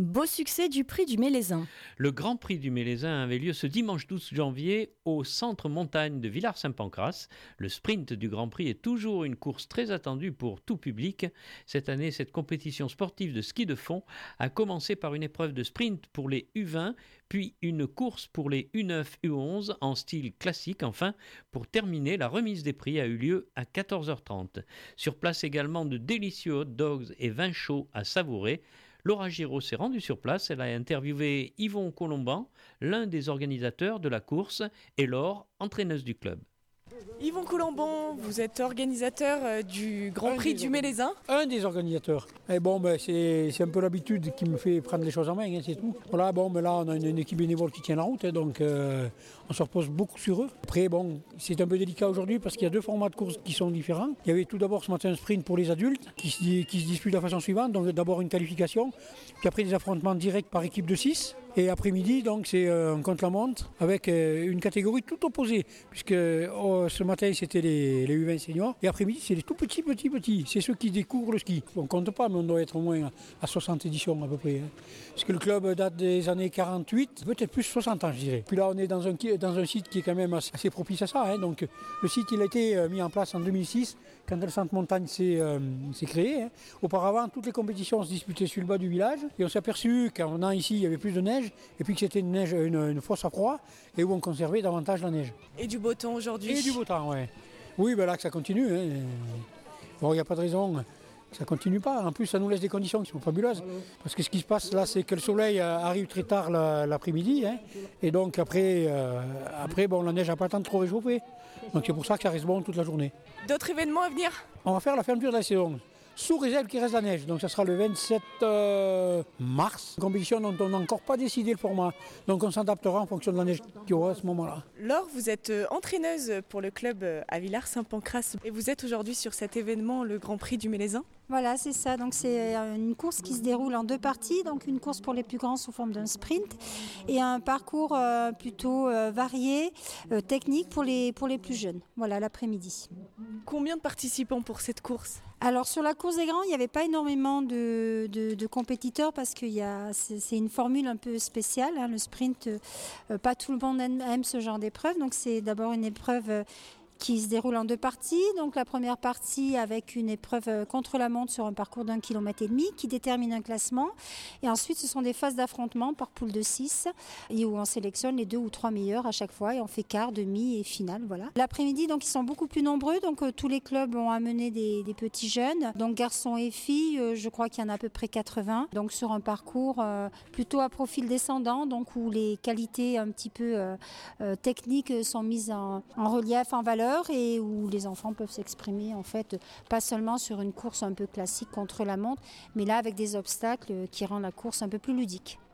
Beau succès du prix du Mélézin. Le Grand Prix du Mélézin avait lieu ce dimanche 12 janvier au centre montagne de Villars-Saint-Pancrace. Le sprint du Grand Prix est toujours une course très attendue pour tout public. Cette année, cette compétition sportive de ski de fond a commencé par une épreuve de sprint pour les U20, puis une course pour les U9, U11 en style classique. Enfin, pour terminer, la remise des prix a eu lieu à 14h30. Sur place également, de délicieux hot dogs et vins chauds à savourer. Laura Giraud s'est rendue sur place, elle a interviewé Yvon Colomban, l'un des organisateurs de la course, et Laure, entraîneuse du club. Yvon Colomban, vous êtes organisateur du Grand Prix du Mélézin. Un des organisateurs. Et bon, c'est un peu l'habitude qui me fait prendre les choses en main, c'est tout. Voilà, là, on a une équipe bénévole qui tient la route, donc on se repose beaucoup sur eux. Après, c'est un peu délicat aujourd'hui parce qu'il y a deux formats de course qui sont différents. Il y avait tout d'abord ce matin un sprint pour les adultes qui se dispute de la façon suivante. Donc d'abord une qualification, puis après des affrontements directs par équipe de 6. Et après-midi, donc c'est un contre-la-montre avec une catégorie tout opposée, puisque ce matin c'était les U20 seniors, et après-midi c'est les tout petits. C'est ceux qui découvrent le ski. On ne compte pas, mais on doit être au moins à 60 éditions à peu près. Parce que le club date des années 48, peut-être plus 60 ans je dirais. Puis là on est dans un site qui est quand même assez propice à ça. Donc le site il a été mis en place en 2006, quand le centre montagne s'est créé. Auparavant, toutes les compétitions se disputaient sur le bas du village, et on s'est aperçu qu'en venant ici il y avait plus de neige, et puis que c'était une fosse à froid, et où on conservait davantage la neige. Et du beau temps aujourd'hui. Et du beau temps, ouais. Oui, là que ça continue. Bon, il n'y a pas de raison que ça continue pas. En plus, ça nous laisse des conditions qui sont fabuleuses. Parce que ce qui se passe là, c'est que le soleil arrive très tard l'après-midi, et donc après, la neige n'a pas le temps de trop réchauffer. Donc c'est pour ça que ça reste bon toute la journée. D'autres événements à venir ? On va faire la fermeture de la saison, sous réserve qu'il reste la neige. Donc ça sera le 27 mars. Une compétition dont on n'a encore pas décidé le format. Donc on s'adaptera en fonction de la neige qu'il y aura à ce moment-là. Laure, vous êtes entraîneuse pour le club à Villars-Saint-Pancrace. Et vous êtes aujourd'hui sur cet événement, le Grand Prix du Mélézin. Voilà, c'est ça. Donc c'est une course qui se déroule en deux parties. Donc une course pour les plus grands sous forme d'un sprint et un parcours plutôt varié, technique pour les plus jeunes. Voilà, l'après-midi. Combien de participants pour cette course ? Alors sur la course des grands, il n'y avait pas énormément de compétiteurs parce que c'est une formule un peu spéciale. Le sprint, pas tout le monde aime ce genre d'épreuve. Donc c'est d'abord une épreuve qui se déroule en deux parties. Donc la première partie avec une épreuve contre la montre sur un parcours d'1,5 km qui détermine un classement. Et ensuite, ce sont des phases d'affrontement par poule de 6 et où on sélectionne les 2 ou 3 meilleurs à chaque fois et on fait quart, demi et finale. Voilà. L'après-midi, donc ils sont beaucoup plus nombreux. Donc tous les clubs ont amené des petits jeunes. Donc garçons et filles, je crois qu'il y en a à peu près 80. Donc sur un parcours plutôt à profil descendant, donc où les qualités un petit peu techniques sont mises en relief, en valeur, et où les enfants peuvent s'exprimer en fait pas seulement sur une course un peu classique contre la montre, mais là avec des obstacles qui rendent la course un peu plus ludique.